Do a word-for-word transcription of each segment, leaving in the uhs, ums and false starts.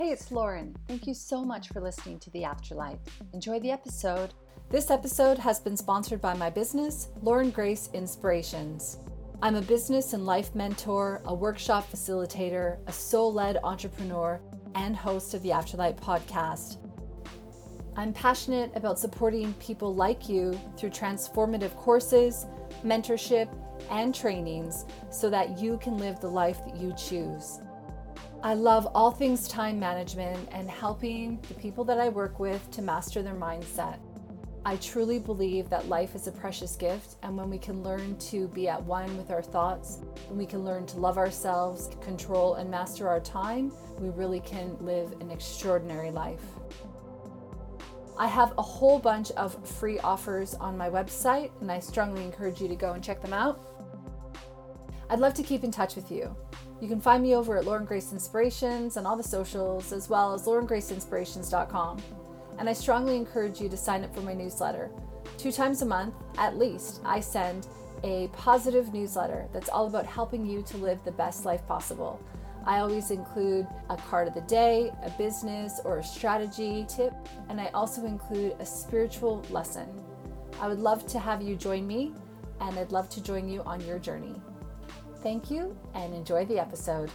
Hey, it's Lauren. Thank you so much for listening to The Afterlife. Enjoy the episode. This episode has been sponsored by my business, Lauren Grace Inspirations. I'm a business and life mentor, a workshop facilitator, a soul-led entrepreneur, and host of the Afterlife podcast. I'm passionate about supporting people like you through transformative courses, mentorship, and trainings so that you can live the life that you choose. I love all things time management and helping the people that I work with to master their mindset. I truly believe that life is a precious gift, and when we can learn to be at one with our thoughts, when we can learn to love ourselves, control and master our time, we really can live an extraordinary life. I have a whole bunch of free offers on my website, and I strongly encourage you to go and check them out. I'd love to keep in touch with you. You can find me over at Lauren Grace Inspirations and all the socials, as well as lauren grace inspirations dot com. And I strongly encourage you to sign up for my newsletter. Two times a month, at least, I send a positive newsletter that's all about helping you to live the best life possible. I always include a card of the day, a business or a strategy tip, and I also include a spiritual lesson. I would love to have you join me, and I'd love to join you on your journey. Thank you and enjoy the episode.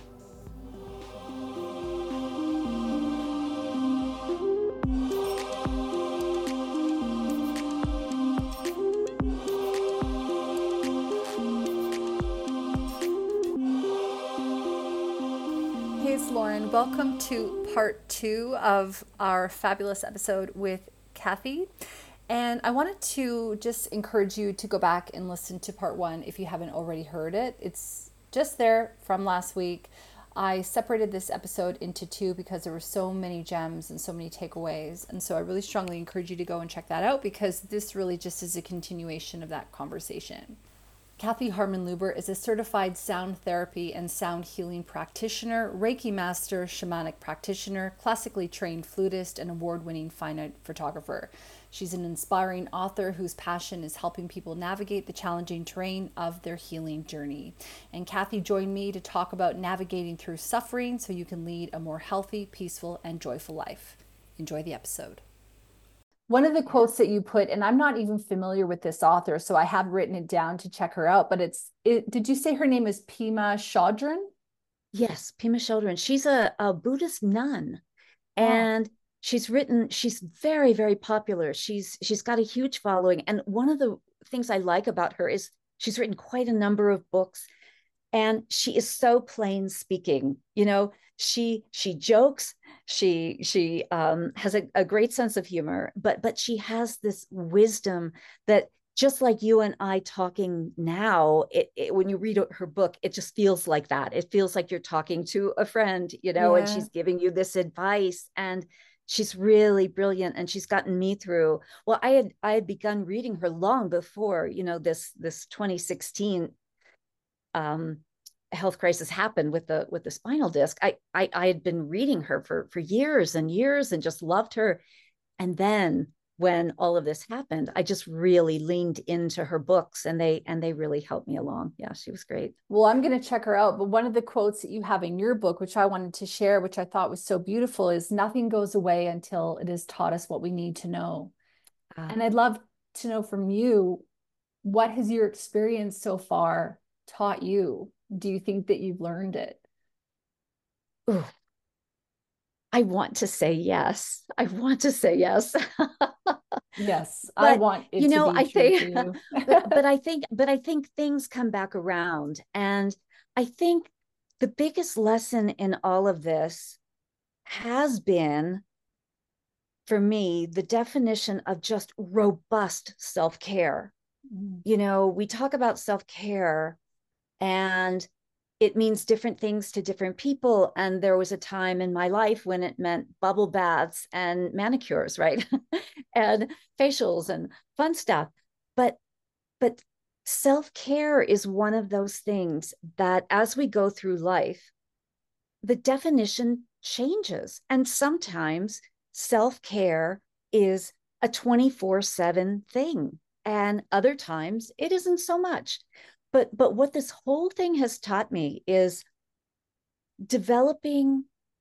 Hey, it's Lauren. Welcome to part two of our fabulous episode with Kathy. And I wanted to just encourage you to go back and listen to part one if you haven't already heard it. It's just there from last week. I separated this episode into two because there were so many gems and so many takeaways. And so I really strongly encourage you to go and check that out, because this really just is a continuation of that conversation. Kathy Harmon-Luber is a certified sound therapy and sound healing practitioner, Reiki master, shamanic practitioner, classically trained flutist, and award-winning fine art photographer. She's an inspiring author whose passion is helping people navigate the challenging terrain of their healing journey. And Kathy joined me to talk about navigating through suffering so you can lead a more healthy, peaceful, and joyful life. Enjoy the episode. One of the quotes that you put, and I'm not even familiar with this author, so I have written it down to check her out, but it's, it, did you say her name is Pema Chodron? Yes, Pema Chodron. She's a, a Buddhist nun, and oh. she's written, she's very, very popular. She's, she's got a huge following. And one of the things I like about her is she's written quite a number of books, and she is so plain speaking. You know, she, she jokes, she, she um, has a, a great sense of humor, but, but she has this wisdom that, just like you and I talking now, it, it, when you read her book, it just feels like that. It feels like you're talking to a friend, you know, yeah. And she's giving you this advice, and she's really brilliant, and she's gotten me through. Well, I had, I had begun reading her long before, you know, this, this twenty sixteen um, health crisis happened with the, with the spinal disc. I, I, I had been reading her for, for years and years and just loved her. And then when all of this happened, I just really leaned into her books, and they, and they really helped me along. Yeah, she was great. Well, I'm going to check her out. But one of the quotes that you have in your book, which I wanted to share, which I thought was so beautiful, is nothing goes away until it has taught us what we need to know. Uh, and I'd love to know from you, what has your experience so far taught you? Do you think that you've learned it? Ooh. I want to say yes. I want to say yes. Yes, but, I want it you know, to be I true think, for you. but, but I think, but I think things come back around. And I think the biggest lesson in all of this has been, for me, the definition of just robust self-care. Mm. You know, we talk about self-care, and it means different things to different people. And there was a time in my life when it meant bubble baths and manicures, right? And facials and fun stuff. But, but self-care is one of those things that, as we go through life, the definition changes. And sometimes self-care is a twenty-four seven thing. And other times it isn't so much. But, but what this whole thing has taught me is developing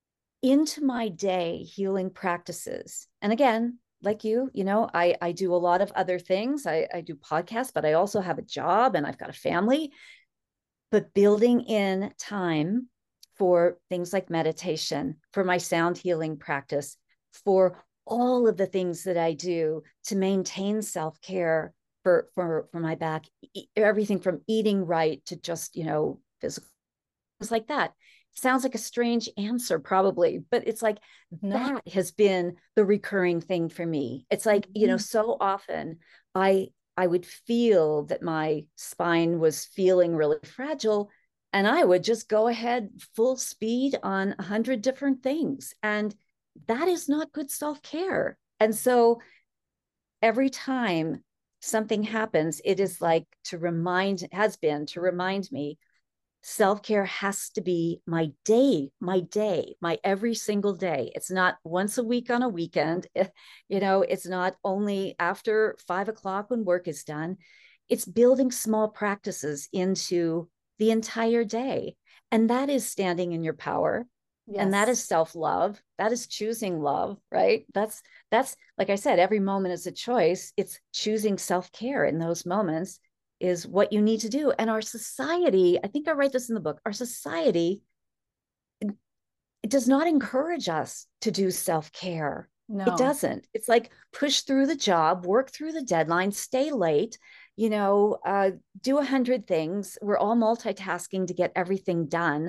into my day healing practices. And again, like you, you know, I, I do a lot of other things. I, I do podcasts, but I also have a job and I've got a family. But building in time for things like meditation, for my sound healing practice, for all of the things that I do to maintain self-care for, for, for my back, everything from eating right to just, you know, physical things like that. Sounds like a strange answer, probably, but it's like No. that has been the recurring thing for me. It's like, mm-hmm. you know, so often I I would feel that my spine was feeling really fragile, and I would just go ahead full speed on a hundred different things. And that is not good self-care. And so every time something happens, it is like to remind, has been to remind me, self-care has to be my day, my day, my every single day. It's not once a week on a weekend. You know, it's not only after five o'clock when work is done. It's building small practices into the entire day. And that is standing in your power. Yes. And that is self-love. That is choosing love, right? That's, that's, like I said, every moment is a choice. It's choosing self-care in those moments is what you need to do. And our society, I think I write this in the book, our society, it, it does not encourage us to do self-care. No. It doesn't. It's like push through the job, work through the deadline, stay late, you know, uh, do a hundred things. We're all multitasking to get everything done.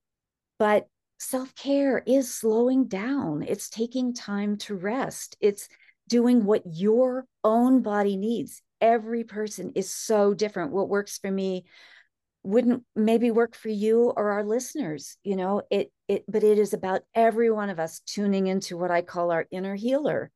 But self-care is slowing down. It's taking time to rest. It's doing what your own body needs. Every person is so different. What works for me wouldn't maybe work for you or our listeners, you know, it, it, but it is about every one of us tuning into what I call our inner healer,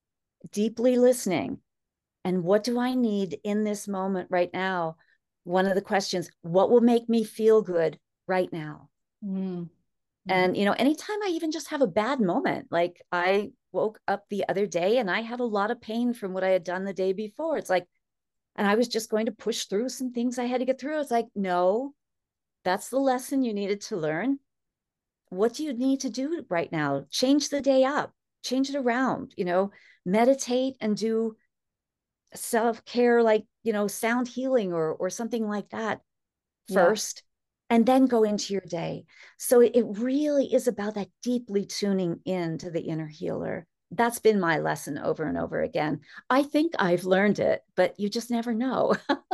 deeply listening. And what do I need in this moment right now? One of the questions, what will make me feel good right now? Mm-hmm. And, you know, anytime I even just have a bad moment, like I woke up the other day and I had a lot of pain from what I had done the day before. It's like, and I was just going to push through some things I had to get through. It's like, no, that's the lesson you needed to learn. What do you need to do right now? Change the day up, change it around, you know, meditate and do self-care, like, you know, sound healing or, or something like that first. Yeah. And then go into your day. So it really is about that deeply tuning in to the inner healer. That's been my lesson over and over again. I think I've learned it, but you just never know.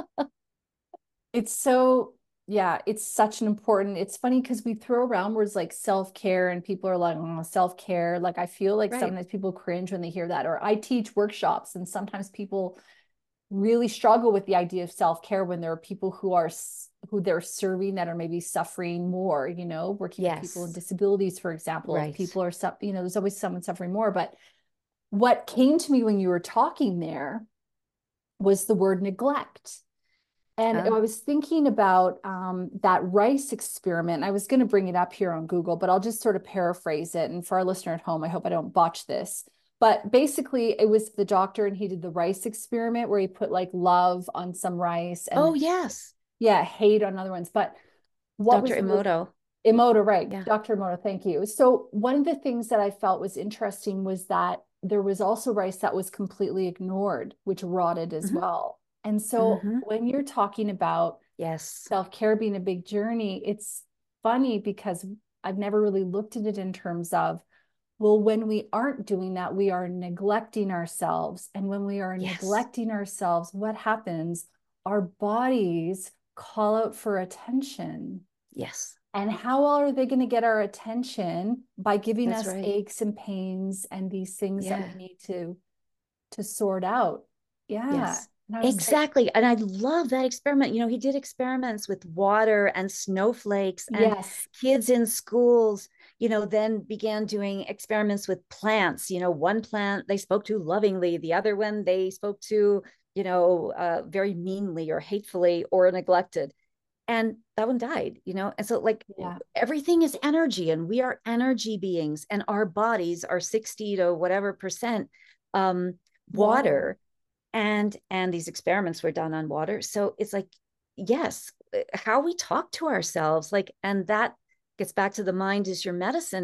It's so, yeah, it's such an important, it's funny because we throw around words like self-care and people are like, oh, self-care. Like, I feel like right. sometimes people cringe when they hear that, or I teach workshops and sometimes people really struggle with the idea of self-care when there are people who are who they're serving that are maybe suffering more, you know, working yes. with people with disabilities, for example, right. if people are, you know, there's always someone suffering more. But what came to me when you were talking there was the word neglect. And um, I was thinking about um, that rice experiment. I was going to bring it up here on Google, but I'll just sort of paraphrase it. And for our listener at home, I hope I don't botch this. But basically, it was the doctor and he did the rice experiment where he put like love on some rice. And oh, yes. Yeah, hate on other ones. But what Doctor Emoto. Emoto, right. Yeah. Doctor Emoto, thank you. So one of the things that I felt was interesting was that there was also rice that was completely ignored, which rotted as mm-hmm. well. And so mm-hmm. when you're talking about yes, self-care being a big journey, it's funny because I've never really looked at it in terms of, well, when we aren't doing that, we are neglecting ourselves. And when we are yes. neglecting ourselves, what happens? Our bodies call out for attention. Yes. And how are they going to get our attention? By giving That's us right. aches and pains and these things yeah. that we need to, to sort out. Yeah. Yes. And exactly. Like, and I love that experiment. You know, he did experiments with water and snowflakes and yes. kids in schools, you know, then began doing experiments with plants. You know, one plant they spoke to lovingly, the other one they spoke to, you know, uh, very meanly or hatefully or neglected. And that one died, you know? And so like yeah. everything is energy and we are energy beings and our bodies are sixty to whatever percent um, water. water. And, and these experiments were done on water. So it's like, yes, how we talk to ourselves, like, and that gets back to the mind is your medicine. And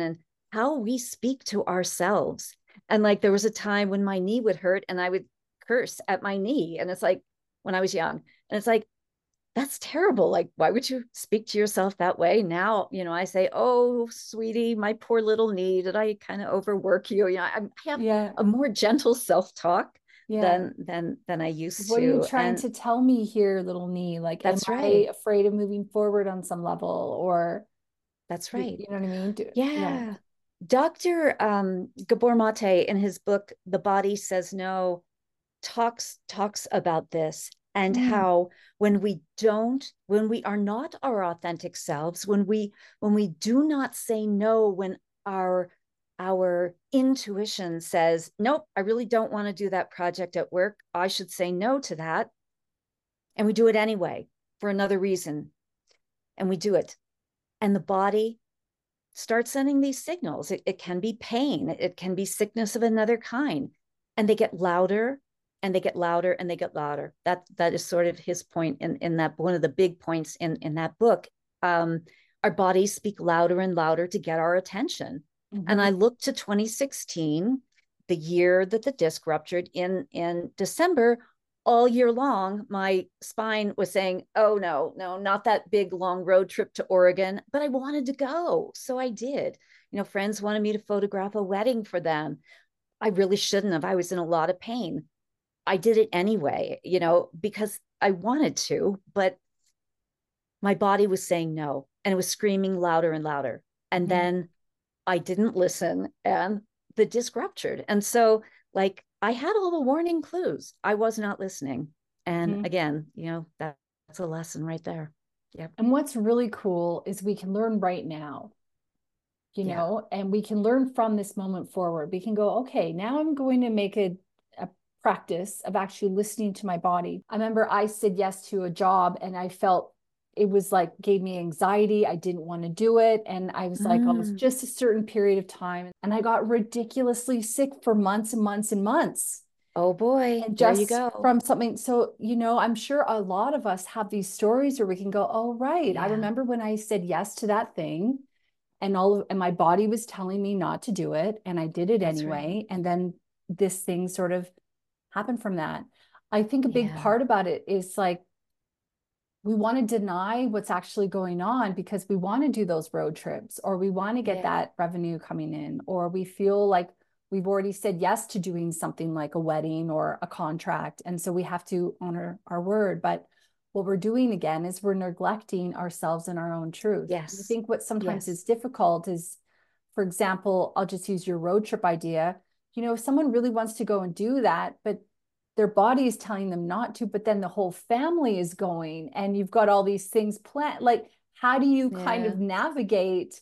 how we speak to ourselves. And like, there was a time when my knee would hurt and I would curse at my knee. And it's like, when I was young, and it's like, that's terrible. Like, why would you speak to yourself that way? Now, you know, I say, oh, sweetie, my poor little knee, did I kind of overwork you? You know, I, I have Yeah. a more gentle self-talk Yeah. than than than I used What to. are you trying And to tell me here, little knee? Like, am that's I right. afraid of moving forward on some level? Or That's you, right. you know what I mean? Do, yeah. Yeah. Doctor um, Gabor Mate, in his book The Body Says No, talks talks about this, and Mm. how when we don't, when we are not our authentic selves, when we when we do not say no, when our our intuition says, nope, I really don't want to do that project at work, I should say no to that, and we do it anyway for another reason, and we do it, and the body starts sending these signals. It, it can be pain, it can be sickness of another kind, and they get louder and they get louder and they get louder. That that is sort of his point in, in that, one of the big points in, in that book. Um, our bodies speak louder and louder to get our attention. Mm-hmm. And I looked to twenty sixteen, the year that the disc ruptured in, in December. All year long, my spine was saying, oh, no, no, not that big long road trip to Oregon. But I wanted to go. So I did. You know, friends wanted me to photograph a wedding for them. I really shouldn't have. I was in a lot of pain. I did it anyway, you know, because I wanted to, but my body was saying no, and it was screaming louder and louder. And Mm-hmm. then I didn't listen, and the disc ruptured. And so, like, I had all the warning clues. I was not listening. And Mm-hmm. again, you know, that, that's a lesson right there. Yep. And what's really cool is we can learn right now, you Yeah. know, and we can learn from this moment forward. We can go, okay, now I'm going to make a, a practice of actually listening to my body. I remember I said yes to a job and I felt it was like, gave me anxiety. I didn't want to do it. And I was like, oh, it's Mm. just a certain period of time. And I got ridiculously sick for months and months and months. Oh boy, And there you just go. from something, so, you know, I'm sure a lot of us have these stories where we can go, oh, right. I Yeah, remember when I said yes to that thing, and all of, and my body was telling me not to do it, and I did it that's right. anyway. And then this thing sort of happened from that. I think a big Yeah, part about it is like, we want to deny what's actually going on because we want to do those road trips, or we want to get yeah, that revenue coming in, or we feel like we've already said yes to doing something like a wedding or a contract. And so we have to honor our word. But what we're doing again is we're neglecting ourselves and our own truth. I yes, think what sometimes is yes, difficult is, for example, I'll just use your road trip idea. You know, if someone really wants to go and do that, but their body is telling them not to, but then the whole family is going and you've got all these things planned. Like, how do you kind yeah. of navigate?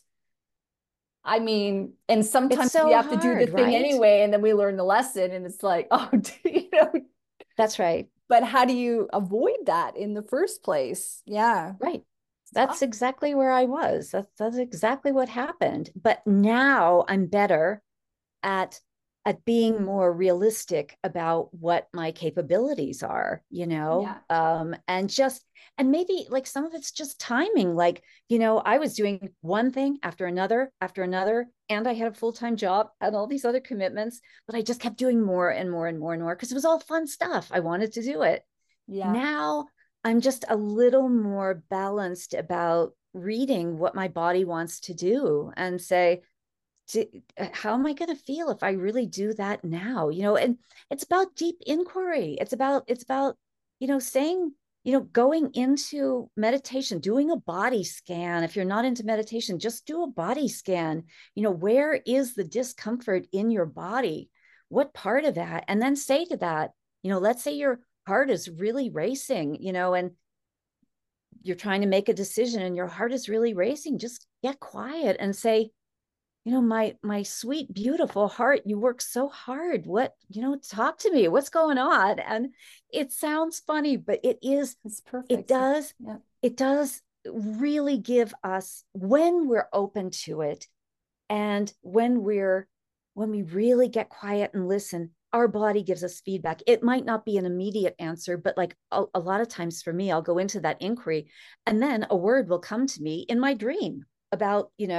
I mean, and It's sometimes we so have to do the hard, thing right? anyway, and then we learn the lesson, and it's like, oh, you know, That's right. but how do you avoid that in the first place? Yeah. Right. It's tough. That's exactly where I was. That's that's exactly what happened. But now I'm better at at being more realistic about what my capabilities are, you know, Yeah. um, and just, and maybe like some of it's just timing. Like, you know, I was doing one thing after another after another, and I had a full-time job and all these other commitments, but I just kept doing more and more and more and more because it was all fun stuff. I wanted to do it. Yeah. Now I'm just a little more balanced about reading what my body wants to do and say, how am I going to feel if I really do that now? You know, and it's about deep inquiry. It's about, it's about, you know, saying, you know, going into meditation, doing a body scan. If you're not into meditation, just do a body scan. You know, where is the discomfort in your body? What part of that? And then say to that, you know, let's say your heart is really racing, you know, and you're trying to make a decision and your heart is really racing. Just get quiet and say, you know, my my sweet beautiful heart, you work so hard, what, you know, talk to me, what's going on? And it sounds funny, but it is, It's it perfect. does, Yeah. it does really give us, when we're open to it, and when we're, when we really get quiet and listen, our body gives us feedback. It might not be an immediate answer, but like a, a lot of times for me, I'll go into that inquiry and then a word will come to me in my dream about, you know,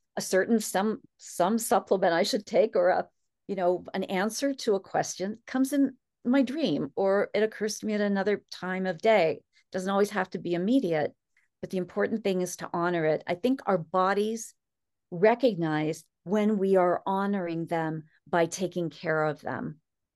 a certain some some supplement I should take, or a, you know, an answer to a question comes in my dream, or it occurs to me at another time of day. It doesn't always have to be immediate, but the important thing is to honor it. I think our bodies recognize when we are honoring them by taking care of them.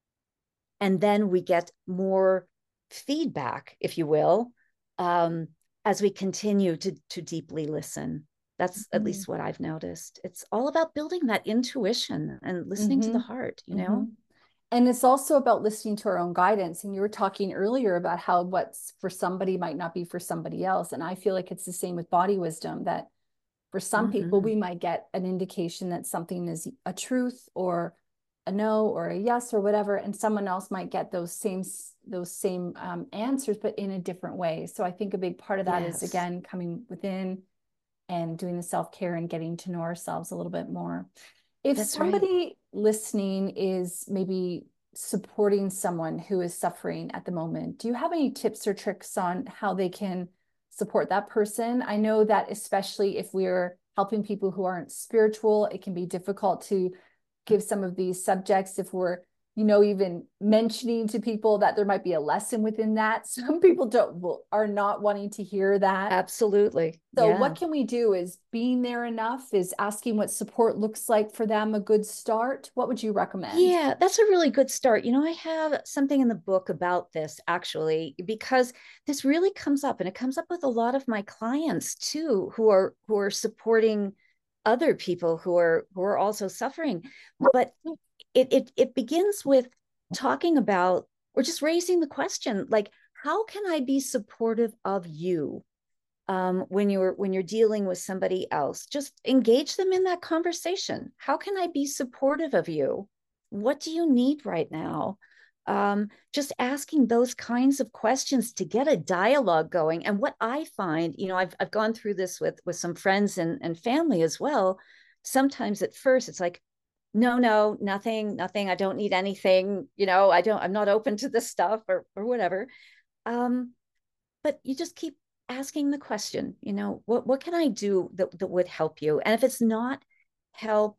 And then we get more feedback, if you will, um, as we continue to, to deeply listen. That's at least what I've noticed. It's all about building that intuition and listening Mm-hmm. to the heart, you know? Mm-hmm. And it's also about listening to our own guidance. And you were talking earlier about how what's for somebody might not be for somebody else. And I feel like it's the same with body wisdom, that for some people, Mm-hmm. we might get an indication that something is a truth or a no or a yes or whatever. And someone else might get those same, those same um, answers, but in a different way. So I think a big part of that is, Yes. again, coming within and doing the self-care and getting to know ourselves a little bit more. If That's right. somebody listening is maybe supporting someone who is suffering at the moment, do you have any tips or tricks on how they can support that person? I know that especially if we're helping people who aren't spiritual, it can be difficult to give some of these subjects if we're, you know, even mentioning to people that there might be a lesson within that. Some people don't will, are not wanting to hear that. Absolutely. So Yeah. what can we do? Is being there enough? Is asking what support looks like for them a good start? What would you recommend? Yeah, that's a really good start. You know, I have something in the book about this actually, because this really comes up, and it comes up with a lot of my clients too, who are who are supporting other people who are who are also suffering. But it it it begins with talking about, or just raising the question, like, how can I be supportive of you? Um, when you're when you're dealing with somebody else, just engage them in that conversation. How can I be supportive of you? What do you need right now? Um, just asking those kinds of questions to get a dialogue going. And what I find, you know, I've I've gone through this with with some friends and, and family as well. Sometimes at first it's like, no, no, nothing, nothing. I don't need anything. You know, I don't. I'm not open to this stuff, or or whatever. Um, but you just keep asking the question, you know, what what can I do that, that would help you? And if it's not help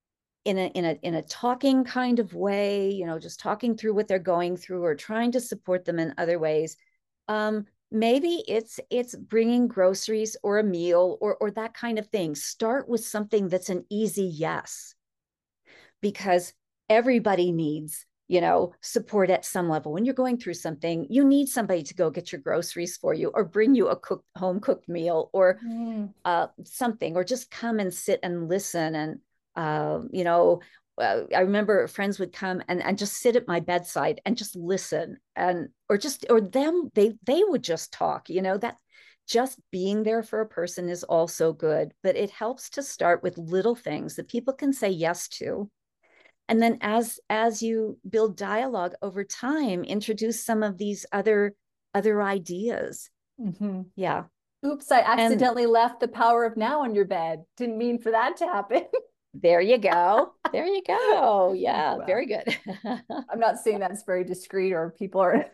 in a in a in a talking kind of way, you know, just talking through what they're going through, or trying to support them in other ways, um, maybe it's it's bringing groceries or a meal, or or that kind of thing. Start with something that's an easy yes, because everybody needs, you know, support at some level. When you're going through something, you need somebody to go get your groceries for you, or bring you a cooked home cooked meal, or Mm. uh, something, or just come and sit and listen. And uh, you know, uh, I remember friends would come and, and just sit at my bedside and just listen, and or just or them they they would just talk. You know, that just being there for a person is also good, but it helps to start with little things that people can say yes to. And then as as you build dialogue over time, introduce some of these other other ideas. Mm-hmm. Yeah. Oops, I And accidentally left the power of now on your bed. Didn't mean for that to happen. there you go. There you go. Yeah, Well, very good. I'm not saying that's very discreet, or people are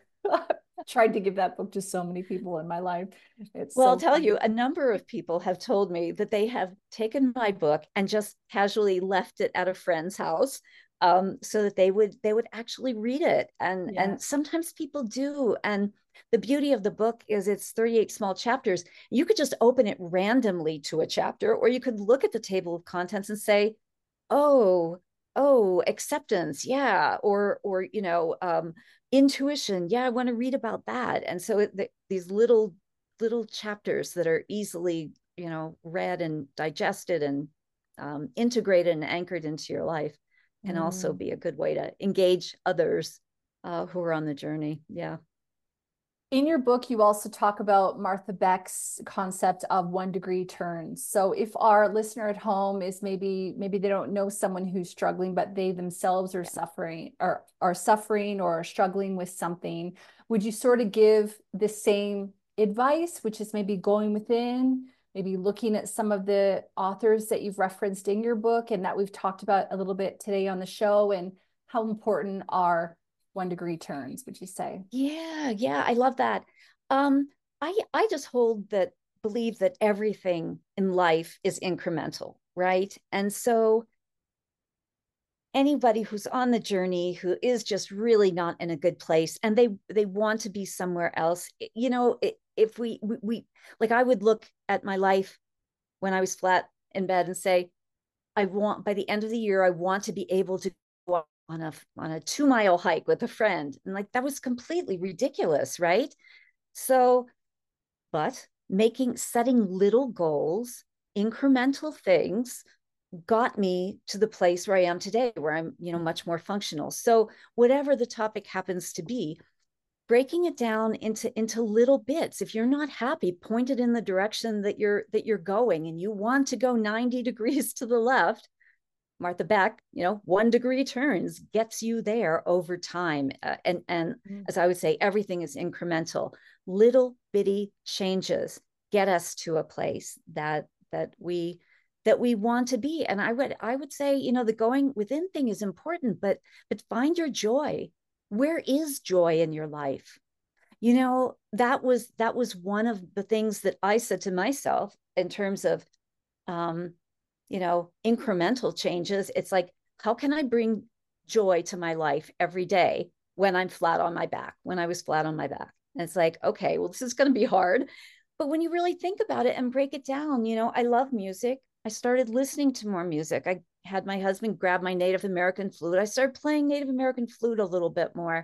tried to give that book to so many people in my life. It's Well, I'll so tell funny. you, a number of people have told me that they have taken my book and just casually left it at a friend's house, um, so that they would they would actually read it. And Yeah. and sometimes people do. And the beauty of the book is it's thirty-eight small chapters. You could just open it randomly to a chapter, or you could look at the table of contents and say, oh, oh, acceptance, yeah, or or you know, um, intuition, yeah, I want to read about that. And so it, the, these little little chapters that are easily, you know, read and digested, and um, integrated and anchored into your life, can also Mm. be a good way to engage others uh, who are on the journey. Yeah. In your book, you also talk about Martha Beck's concept of one degree turns. So if our listener at home is maybe maybe they don't know someone who's struggling, but they themselves are Yeah. suffering or are suffering or are struggling with something, would you sort of give the same advice, which is maybe going within, maybe looking at some of the authors that you've referenced in your book and that we've talked about a little bit today on the show, and how important are one degree turns, would you say? Yeah, yeah, I love that. Um, I I just hold that believe that everything in life is incremental. right? And so anybody who's on the journey who is just really not in a good place and they they want to be somewhere else, you know, if we we, we like I would look at my life when I was flat in bed and say, I want, by the end of the year, I want to be able to go on a on a two mile hike with a friend. And like that was completely ridiculous, right? So, but making setting little goals, incremental things got me to the place where I am today, where I'm, you know, much more functional. So whatever the topic happens to be, breaking it down into into little bits. If you're not happy, point it in the direction that you're that you're going, and you want to go ninety degrees to the left. Martha Beck, you know, one degree turns gets you there over time. Uh, and and mm. as I would say, everything is incremental. Little bitty changes get us to a place that that we that we want to be. And I would I would say, you know, the going within thing is important, but but find your joy. Where is joy in your life? You know, that was that was one of the things that I said to myself in terms of um you know, incremental changes. It's like, how can I bring joy to my life every day when I'm flat on my back, when I was flat on my back? And it's like, okay, well, this is going to be hard. But when you really think about it and break it down, you know, I love music. I started listening to more music. I had my husband grab my Native American flute. I started playing Native American flute a little bit more.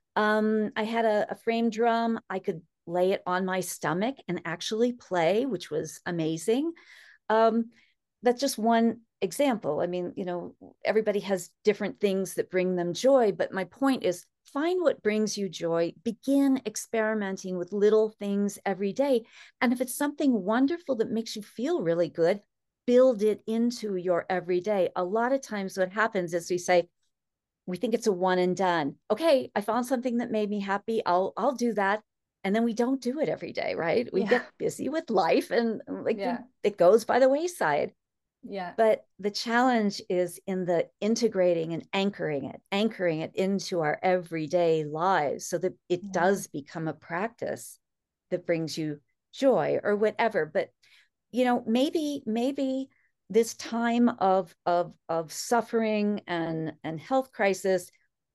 Um, I had a, a frame drum. I could lay it on my stomach and actually play, which was amazing. Um, that's just one example. I mean, you know, everybody has different things that bring them joy, but my point is find what brings you joy, begin experimenting with little things every day. And if it's something wonderful that makes you feel really good, build it into your everyday. A lot of times what happens is we say, we think it's a one and done. Okay, I found something that made me happy. I'll I'll do that. And then we don't do it every day, right? We yeah. get busy with life and like yeah. we, it goes by the wayside. Yeah. But the challenge is in the integrating and anchoring it, anchoring it into our everyday lives so that it yeah. does become a practice that brings you joy or whatever. But, you know, maybe, maybe this time of, of, of suffering and, and health crisis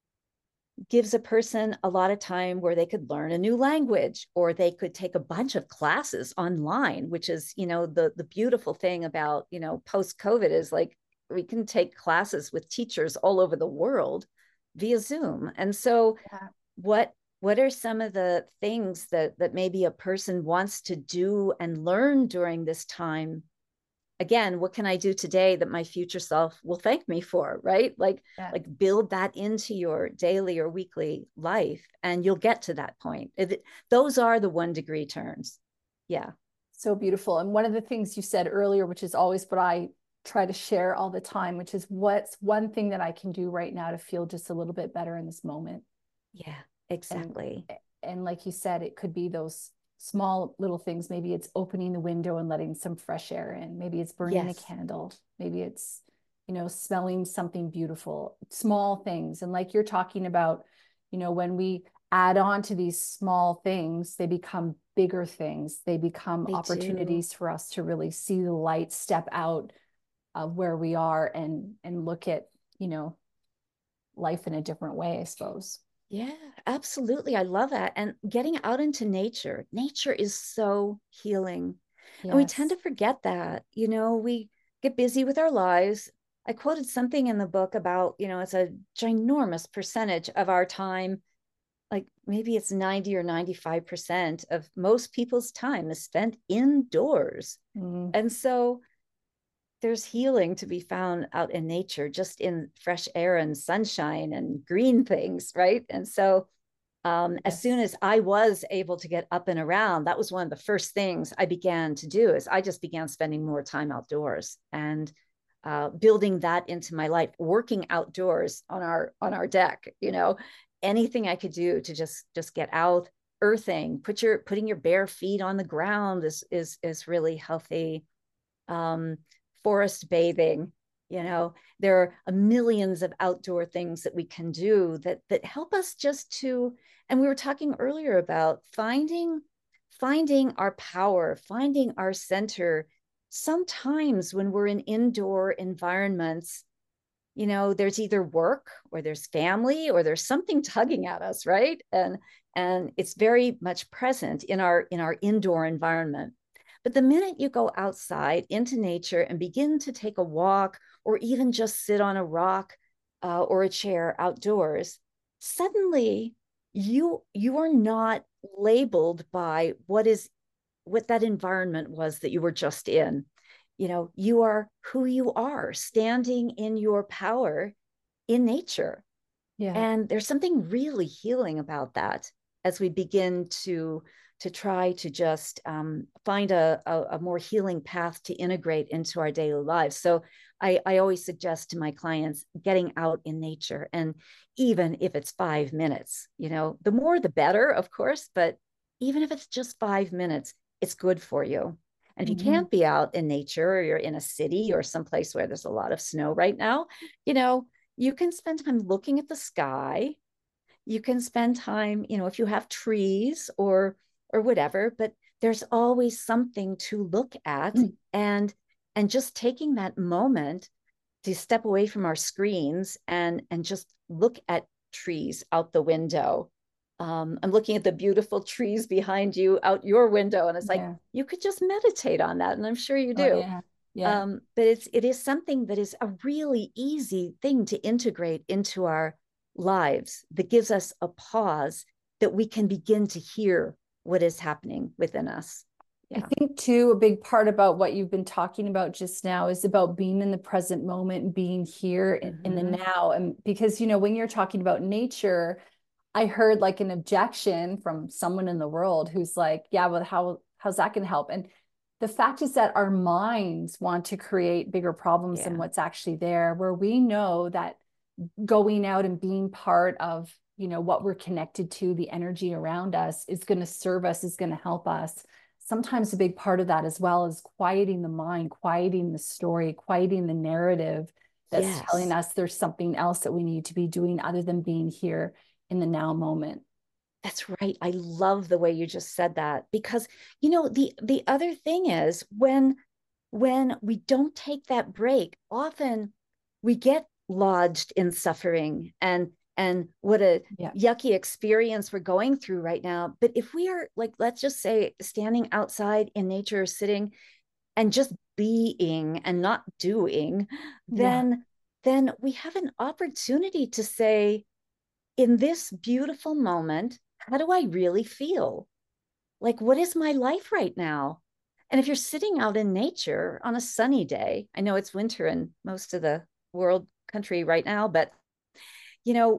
gives a person a lot of time where they could learn a new language, or they could take a bunch of classes online, which is, you know, the the beautiful thing about, you know, post-COVID is like we can take classes with teachers all over the world via Zoom. And so yeah. what what are some of the things that that maybe a person wants to do and learn during this time? Again, what can I do today that my future self will thank me for, right? Like, yeah. like build that into your daily or weekly life, and you'll get to that point. It, those are the one degree turns. Yeah. So beautiful. And one of the things you said earlier, which is always what I try to share all the time, which is what's one thing that I can do right now to feel just a little bit better in this moment. Yeah, exactly. And, and like you said, it could be those small little things. Maybe it's opening the window and letting some fresh air in. Maybe it's burning yes. a candle. Maybe it's, you know, smelling something beautiful, small things. And like you're talking about, you know, when we add on to these small things, they become bigger things. They become they opportunities do. for us to really see the light, step out of where we are and, and look at, you know, life in a different way, I suppose. Yeah, absolutely. I love that. And getting out into nature, nature is so healing. Yes. And we tend to forget that, you know, we get busy with our lives. I quoted something in the book about, you know, it's a ginormous percentage of our time, like maybe it's ninety or ninety-five percent of most people's time is spent indoors. Mm. And so there's healing to be found out in nature, just in fresh air and sunshine and green things, right? And so um, yes. as soon as I was able to get up and around, that was one of the first things I began to do is I just began spending more time outdoors and uh, building that into my life, working outdoors on our on our deck, you know, anything I could do to just just get out, earthing, put your putting your bare feet on the ground is is is really healthy. Um, forest bathing, you know, there are a millions of outdoor things that we can do that that help us just to, and we were talking earlier about finding finding our power, finding our center sometimes when we're in indoor environments, you know, there's either work or there's family or there's something tugging at us, right? And and it's very much present in our in our indoor environment. But the minute you go outside into nature and begin to take a walk or even just sit on a rock uh, or a chair outdoors, suddenly you you are not labeled by what is what that environment was that you were just in. You know, you are who you are, standing in your power in nature. Yeah. And there's something really healing about that as we begin to to try to just um, find a, a, a more healing path to integrate into our daily lives. So I, I always suggest to my clients getting out in nature, and even if it's five minutes, you know, the more the better, of course, but even if it's just five minutes, it's good for you. And if you Mm-hmm. can't be out in nature, or you're in a city or someplace where there's a lot of snow right now, you know, you can spend time looking at the sky. You can spend time, you know, if you have trees or or whatever, but there's always something to look at, and and just taking that moment to step away from our screens and and just look at trees out the window. Um, I'm looking at the beautiful trees behind you out your window, and it's like Yeah. you could just meditate on that, and I'm sure you Oh, do. yeah. Yeah. Um, but it's it is something that is a really easy thing to integrate into our lives, that gives us a pause that we can begin to hear what is happening within us. I Yeah. think too, a big part about what you've been talking about just now is about being in the present moment and being here in, in the Mm-hmm. now. And because, you know, when you're talking about nature, I heard like an objection from someone in the world who's like, yeah, well, how how's that going to help? And the fact is that our minds want to create bigger problems than Yeah. what's actually there, where we know that going out and being part of, you know, what we're connected to, the energy around us is going to serve us, is going to help us. Sometimes a big part of that as well is quieting the mind, quieting the story, quieting the narrative that's telling Yes. us there's something else that we need to be doing other than being here in the now moment. That's right. I love the way you just said that, because you know the the other thing is, when when we don't take that break, often we get lodged in suffering and and what a Yeah. yucky experience we're going through right now. But if we are, like, let's just say, standing outside in nature, sitting and just being and not doing, Yeah. then then we have an opportunity to say, in this beautiful moment, how do I really feel? Like, what is my life right now? And if you're sitting out in nature on a sunny day, I know it's winter in most of the world country right now, but you know,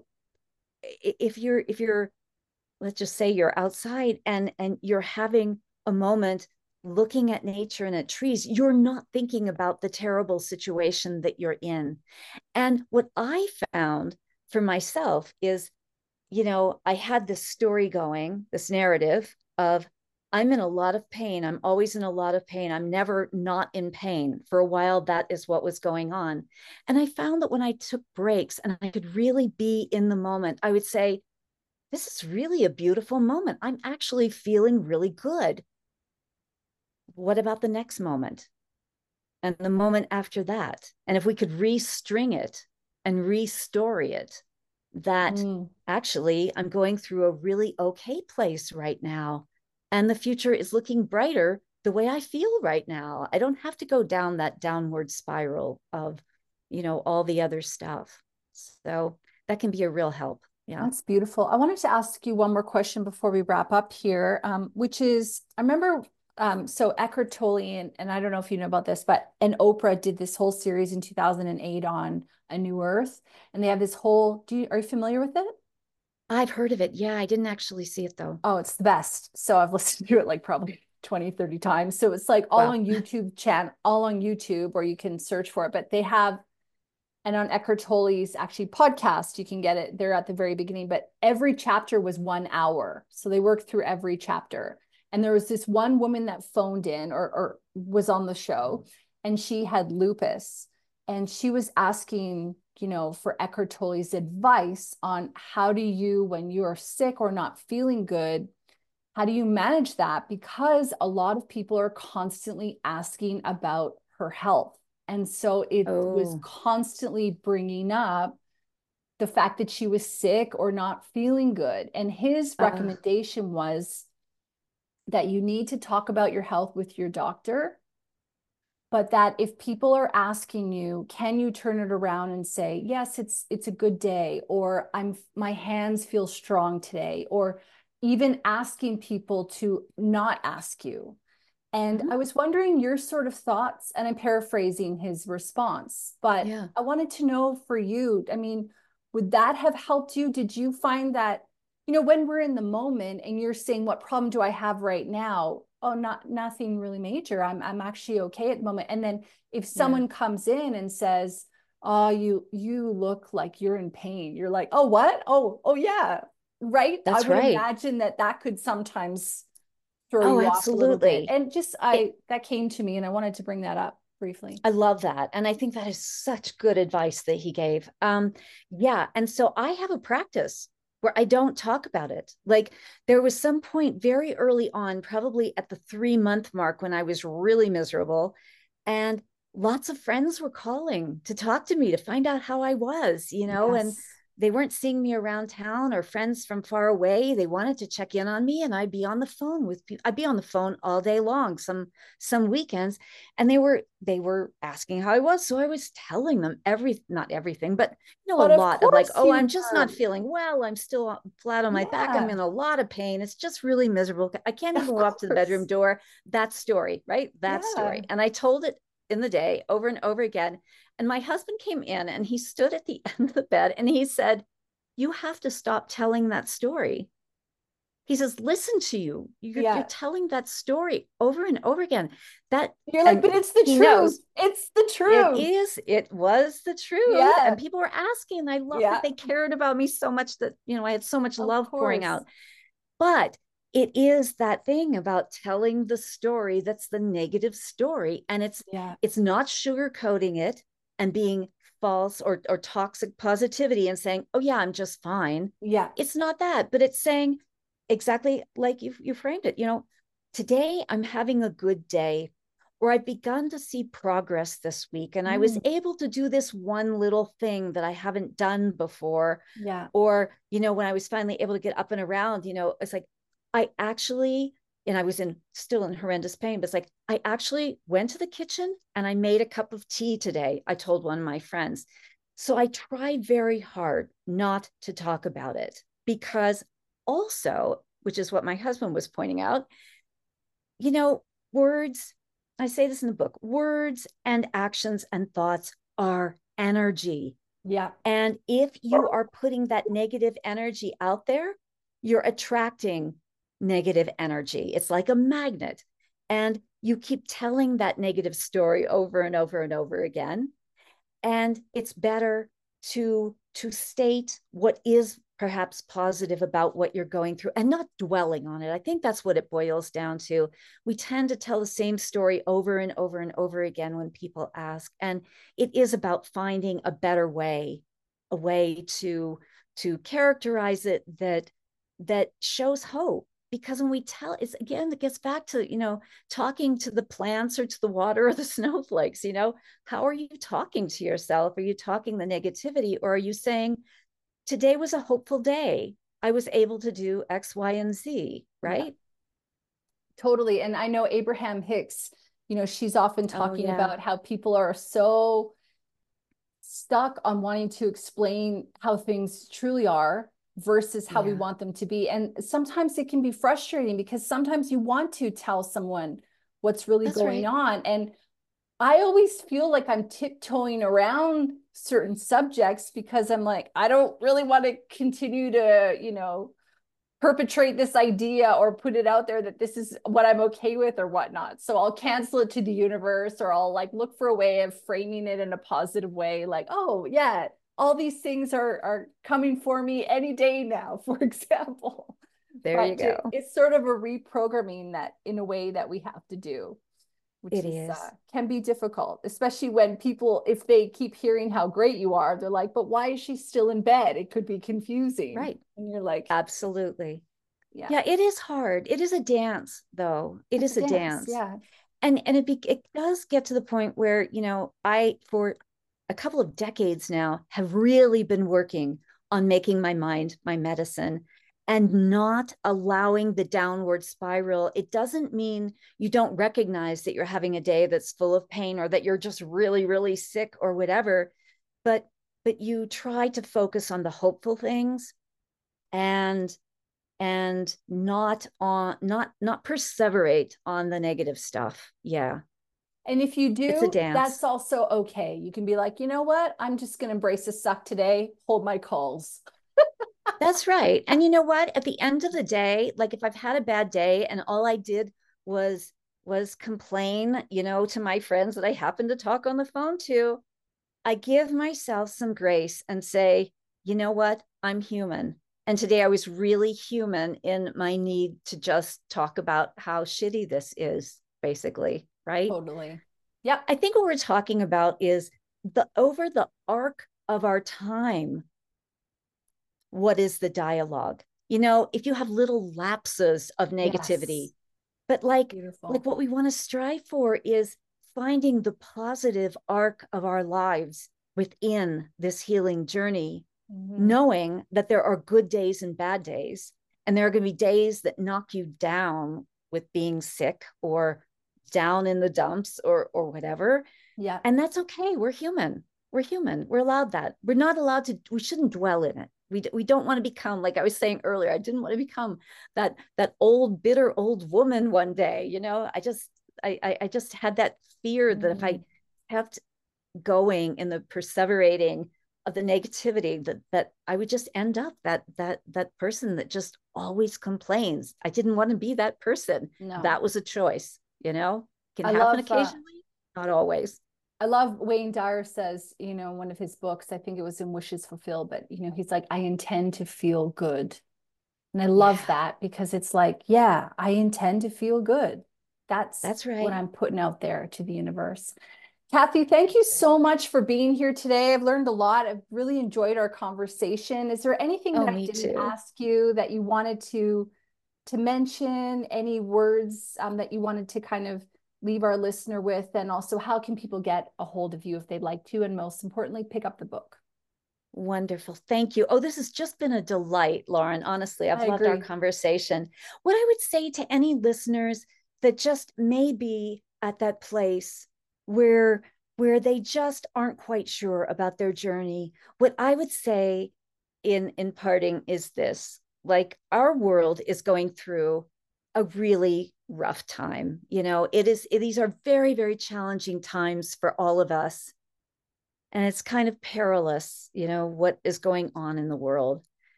if you're if you're let's just say you're outside and and you're having a moment looking at nature and at trees, you're not thinking about the terrible situation that you're in. And what I found for myself is, you know, I had this story going, this narrative of, I'm in a lot of pain. I'm always in a lot of pain. I'm never not in pain. For a while, that is what was going on. And I found that when I took breaks and I could really be in the moment, I would say, this is really a beautiful moment. I'm actually feeling really good. What about the next moment? And the moment after that? And if we could restring it and restory it, that Mm. actually I'm going through a really okay place right now. And the future is looking brighter the way I feel right now. I don't have to go down that downward spiral of, you know, all the other stuff. So that can be a real help. Yeah. That's beautiful. I wanted to ask you one more question before we wrap up here, um, which is, I remember, um, so Eckhart Tolle, and, and I don't know if you know about this, but and Oprah did this whole series in two thousand eight on A New Earth, and they have this whole. Do you are you familiar with it? I've heard of it. Yeah, I didn't actually see it though. Oh, it's the best. So I've listened to it like probably twenty, thirty times. So it's like all Wow. on YouTube channel, all on YouTube, or you can search for it. But they have, and on Eckhart Tolle's actually podcast, you can get it there at the very beginning, but every chapter was one hour. So they worked through every chapter. And there was this one woman that phoned in or, or was on the show, and she had lupus. And she was asking, you know, for Eckhart Tolle's advice on how do you, when you're sick or not feeling good, how do you manage that? Because a lot of people are constantly asking about her health. And so it was Oh, constantly bringing up the fact that she was sick or not feeling good. And his uh, recommendation was that you need to talk about your health with your doctor, but that if people are asking you, can you turn it around and say, yes, it's it's a good day, or I'm my hands feel strong today, or even asking people to not ask you. And mhm, I was wondering your sort of thoughts, and I'm paraphrasing his response, but yeah. I wanted to know for you, I mean, would that have helped you? Did you find that, you know, when we're in the moment and you're saying, what problem do I have right now? Oh, not nothing really major. I'm I'm actually okay at the moment. And then if Yeah, someone comes in and says, oh, you you look like you're in pain, you're like, oh, what? Oh, oh yeah. Right. I that's would right. imagine that that could sometimes throw Oh, you off a little bit. absolutely. And just It, I that came to me and I wanted to bring that up briefly. I love that. And I think that is such good advice that he gave. Um, yeah. And so I have a practice where I don't talk about it. Like there was some point very early on, probably at the three month mark when I was really miserable. And lots of friends were calling to talk to me to find out how I was, you know, and Yes. they weren't seeing me around town or friends from far away. They wanted to check in on me and I'd be on the phone with people. I'd be on the phone all day long, some some weekends, and they were they were asking how I was. So I was telling them every not everything, but you know, a But of lot of like, course oh, you I'm just not were. feeling well. I'm still flat on my back. I'm Yeah. in a lot of pain. It's just really miserable. I can't Of even walk to the bedroom course. door. That story, right? That Yeah. story. And I told it in the day over and over again. And my husband came in and he stood at the end of the bed and he said, you have to stop telling that story. He says, listen to you. You're, you're Yeah. telling that story over and over again. That, You're like, and but it's the he truth. knows It's the it truth. is, it was the truth. Yeah. And people were asking, and I love that Yeah. they cared about me so much that, you know, I had so much Of love pouring course. out. But it is that thing about telling the story that's the negative story. And it's Yeah. it's not sugarcoating it and being false or, or toxic positivity and saying, oh yeah, I'm just fine. Yeah. It's not that, but it's saying exactly like you you framed it, you know, today I'm having a good day, or I've begun to see progress this week and I was Mm. able to do this one little thing that I haven't done before. Yeah. Or, you know, when I was finally able to get up and around, you know, it's like I actually, and I was in still in horrendous pain, but it's like I actually went to the kitchen and I made a cup of tea today. I told one of my friends. So I try very hard not to talk about it because also, which is what my husband was pointing out, you know, words, I say this in the book, words and actions and thoughts are energy. Yeah. And if you are putting that negative energy out there, you're attracting negative energy. It's like a magnet. And you keep telling that negative story over and over and over again. And it's better to to state what is perhaps positive about what you're going through and not dwelling on it. I think that's what it boils down to. We tend to tell the same story over and over and over again when people ask, and it is about finding a better way, a way to to characterize it that that shows hope. Because when we tell, it's again, it gets back to, you know, talking to the plants or to the water or the snowflakes, you know, how are you talking to yourself? Are you talking the negativity, or are you saying, today was a hopeful day? I was able to do X, Y, and Z, Yeah. right? Totally. And I know Abraham Hicks, you know, she's often Oh, talking yeah. about how people are so stuck on wanting to explain how things truly are versus how we Yeah. want them to be. And sometimes it can be frustrating because sometimes you want to tell someone what's really That's going right. on. And I always feel like I'm tiptoeing around certain subjects because I'm like, I don't really want to continue to, you know, perpetrate this idea or put it out there that this is what I'm okay with or whatnot. So I'll cancel it to the universe, or I'll like look for a way of framing it in a positive way. Like, oh yeah, all these things are are coming for me any day now, for example. There you But to, go. it's sort of a reprogramming that in a way that we have to do, which It is uh, is. can be difficult, especially when people, if they keep hearing how great you are, they're like, but why is she still in bed? It could be confusing. Right. And you're like, Absolutely. Yeah. Yeah, it is hard. It is a dance, though. It It's is a a dance. dance. Yeah. And and it be, it does get to the point where, you know, I for a couple of decades now have really been working on making my mind my medicine and not allowing the downward spiral. It doesn't mean you don't recognize that you're having a day that's full of pain or that you're just really, really sick or whatever, but but you try to focus on the hopeful things and and not on not not perseverate on the negative stuff. Yeah. And if you It's a do, dance. that's also okay. You can be like, you know what? I'm just going to embrace the suck today, hold my calls. That's right. And you know what? At the end of the day, like if I've had a bad day and all I did was was complain, you know, to my friends that I happen to talk on the phone to, I give myself some grace and say, you know what? I'm human. And today I was really human in my need to just talk about how shitty this is, basically, right? Totally. Yep. I think what we're talking about is the over the arc of our time, what is the dialogue? You know, if you have little lapses of negativity, Yes. but like like Beautiful. what we want to strive for is finding the positive arc of our lives within this healing journey, Mm-hmm. knowing that there are good days and bad days, and there are going to be days that knock you down with being sick or down in the dumps or or whatever, Yeah. and that's okay. We're human. We're human. We're allowed that. We're not allowed to, we shouldn't dwell in it. We, we don't want to become, like I was saying earlier, I didn't want to become that that old, bitter old woman one day. You know, I just, I, I, I just had that fear that if I Mm. kept going in the perseverating of the negativity, that that I would just end up that that that person that just always complains. I didn't want to be that person. No. That was a choice, you know, can I happen love uh occasionally, not always. I love Wayne Dyer says, you know, one of his books, I think it was in Wishes Fulfilled, but you know, he's like, I intend to feel good. And I love Yeah, that because it's like, yeah, I intend to feel good. That's that's what right. I'm putting out there to the universe. Kathy, thank you so much for being here today. I've learned a lot. I've really enjoyed our conversation. Is there anything Oh, that I me didn't too. ask you that you wanted to to mention? Any words um, that you wanted to kind of leave our listener with? And also, how can people get a hold of you if they'd like to? And most importantly, pick up the book. Wonderful. Thank you. Oh, this has just been a delight, Lauren. Honestly, I've I loved our agree. conversation. What I would say to any listeners that just may be at that place where where they just aren't quite sure about their journey, what I would say in in parting is this: like our world is going through a really rough time. You know, it is it, these are very, very challenging times for all of us, and it's kind of perilous, you know, what is going on in the world.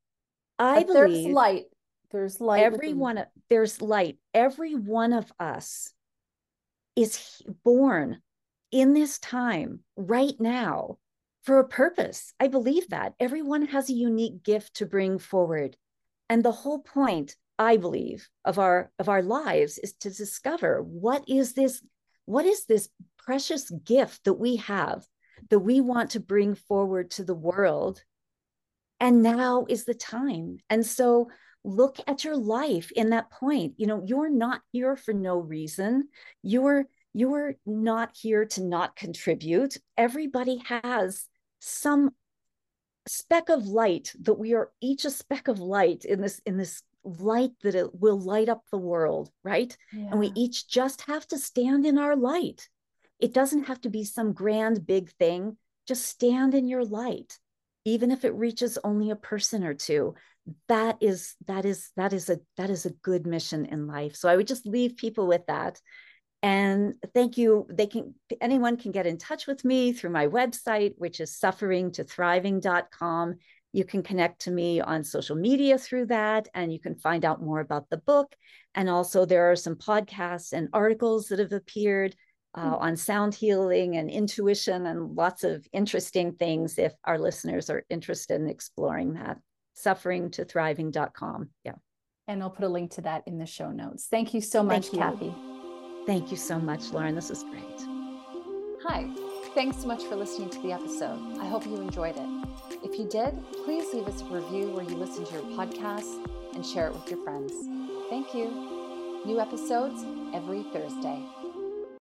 I But there's believe light. There's light within. everyone, there's light. Every one of us is born in this time right now for a purpose. I believe that everyone has a unique gift to bring forward. And the whole point, I believe, of our of our lives is to discover what is this, what is this precious gift that we have that we want to bring forward to the world. And now is the time. And so look at your life in that point. You know, you're not here for no reason. You're you're not here to not contribute. Everybody has some speck of light, that we are each a speck of light in this in this light that it will light up the world, right? And we Yeah. each just have to stand in our light. It doesn't have to be some grand big thing. Just stand in your light, even if it reaches only a person or two. That is that is that is a that is a good mission in life. So I would just leave people with that. And thank you. They can, anyone can get in touch with me through my website, which is suffering to thriving dot com. You can connect to me on social media through that, and you can find out more about the book. And also, there are some podcasts and articles that have appeared uh, on sound healing and intuition and lots of interesting things if our listeners are interested in exploring that. suffering to thriving dot com. Yeah. And I'll put a link to that in the show notes. Thank you so much, Thank you. Kathy. Thank you so much, Lauren. This was great. Hi. Thanks so much for listening to the episode. I hope you enjoyed it. If you did, please leave us a review where you listen to your podcast. and share it with your friends. Thank you. New episodes every Thursday.